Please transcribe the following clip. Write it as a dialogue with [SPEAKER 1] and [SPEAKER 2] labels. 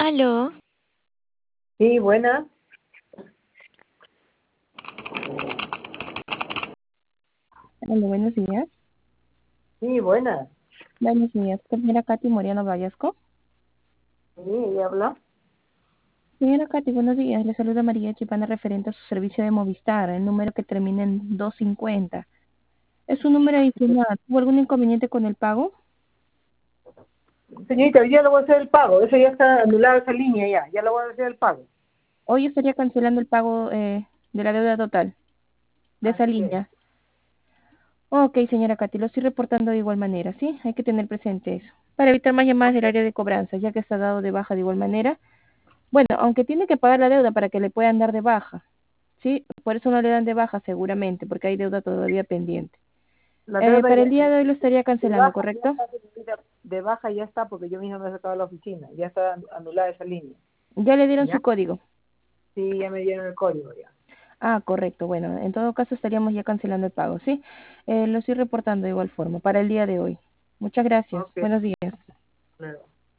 [SPEAKER 1] Aló,
[SPEAKER 2] Sí, buena.
[SPEAKER 3] Hola, buenos días.
[SPEAKER 2] Sí, buena.
[SPEAKER 3] Buenos días, señora Katy Moriano Vallasco.
[SPEAKER 2] Sí, ella habla.
[SPEAKER 3] Señora Katy, buenos días. Le saluda María Chipana referente a su servicio de Movistar, el número que termina en 250. Es un número adicional. ¿Tuvo algún inconveniente con el pago?
[SPEAKER 2] Señorita, hoy día le voy a hacer el pago. Eso ya está anulada esa línea ya. Ya le voy a hacer el pago.
[SPEAKER 3] Hoy estaría cancelando el pago de la deuda total de esa
[SPEAKER 2] Así es.
[SPEAKER 3] línea. Ok, señora Katy, lo estoy reportando de igual manera, ¿sí? Hay que tener presente eso. Para evitar más llamadas del área de cobranza, ya que está dado de baja de igual manera. Bueno, aunque tiene que pagar la deuda para que le puedan dar de baja. Sí, por eso no le dan de baja seguramente, porque hay deuda todavía pendiente.
[SPEAKER 2] La deuda
[SPEAKER 3] Para
[SPEAKER 2] ya,
[SPEAKER 3] el día de hoy lo estaría
[SPEAKER 2] de
[SPEAKER 3] cancelando,
[SPEAKER 2] baja ya
[SPEAKER 3] ¿correcto?
[SPEAKER 2] está, señorita. De baja ya está porque yo misma me he sacado de la oficina. Ya está anulada esa línea.
[SPEAKER 3] Ya le dieron
[SPEAKER 2] ¿Ya?
[SPEAKER 3] su código.
[SPEAKER 2] Sí, ya me dieron el código ya.
[SPEAKER 3] Ah, correcto. Bueno, en todo caso estaríamos ya cancelando el pago, ¿sí? Lo estoy reportando de igual forma para el día de hoy. Muchas gracias.
[SPEAKER 2] Ok.
[SPEAKER 3] Buenos días.
[SPEAKER 2] Claro.